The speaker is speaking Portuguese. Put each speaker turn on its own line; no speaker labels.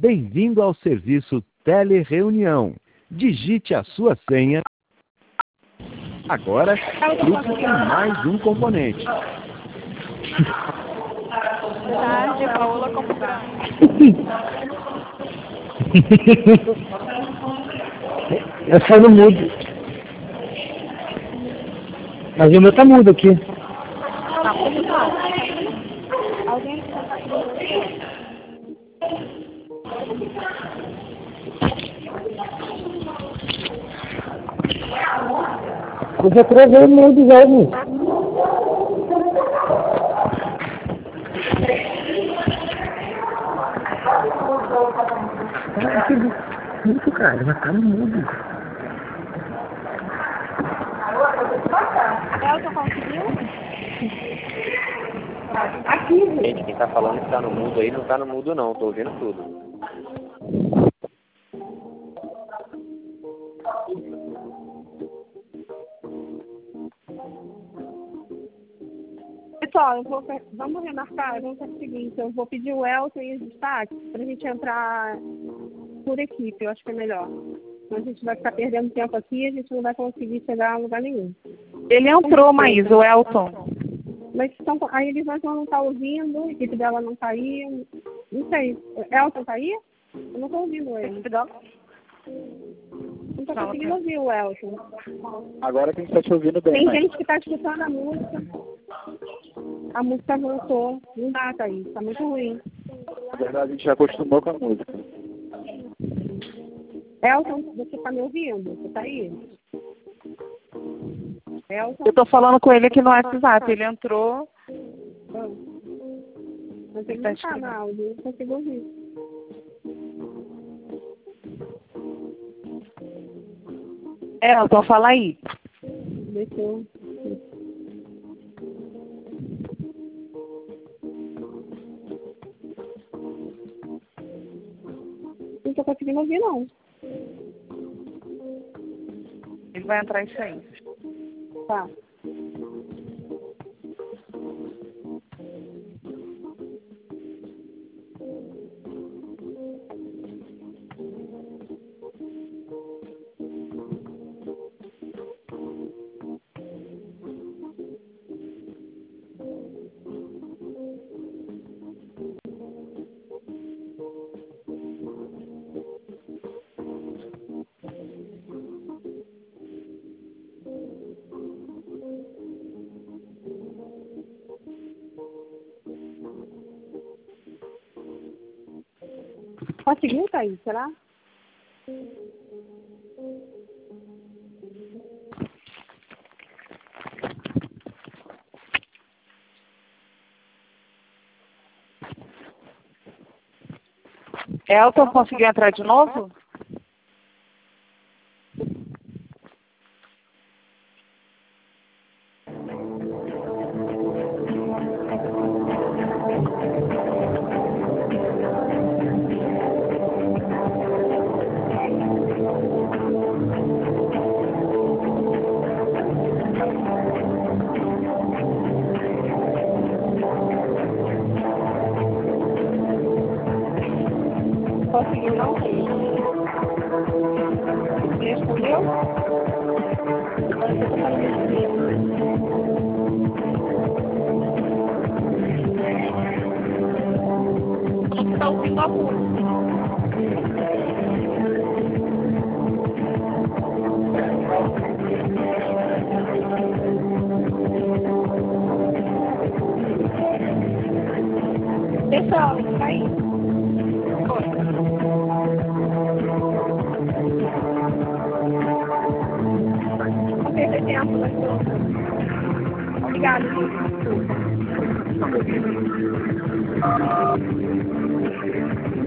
Bem-vindo ao serviço Telereunião. Digite a sua senha. Agora, grupo com mais um componente.
Boa tarde, Paola comprando.
Eu só no mudo. Mas o meu tá mudo aqui.
Tá mudo não. Alguém
Eu já travei o mudo já, gente. Cara, que muito, cara. Já tá no mudo.
Elton conseguiu?
Aqui,
Gente, quem tá falando que tá no mudo aí não tá no mudo não, tô ouvindo tudo.
Pessoal, vamos remarcar, vamos fazer o seguinte, eu vou pedir o Elton e os destaques pra gente entrar por equipe, eu acho que é melhor. Senão a gente vai ficar perdendo tempo aqui e a gente não vai conseguir chegar a lugar nenhum.
Ele entrou, Maísa, o Elton.
Mas então, aí eles não estão ouvindo, a equipe dela não tá aí, não sei. Elton tá aí? Eu não tô ouvindo ele. Não tô conseguindo ouvir o Elton.
Agora que a gente tá te ouvindo bem,
Tem
mas...
gente que tá escutando a música. A música voltou. Não dá, Thaís. Tá muito ruim.
Na verdade, a gente já acostumou com a música.
Elton, você tá me ouvindo? Você tá aí? Elton?
Eu tô falando com ele aqui no WhatsApp, ele entrou.
Mas ele não tá no áudio, eu não consigo ouvir.
Elton, fala aí.
Deixa eu... Não tô conseguindo ouvir, não.
Ele vai entrar isso aí.
Tá. Conseguiu, Thaís? Será?
Elton, conseguiu entrar de novo?
Conseguiu, não? Respondeu? Agora você tá me respondendo. Não tá ouvindo a música. Pessoal, tá aí. Não perder tempo, mas obrigada, gente.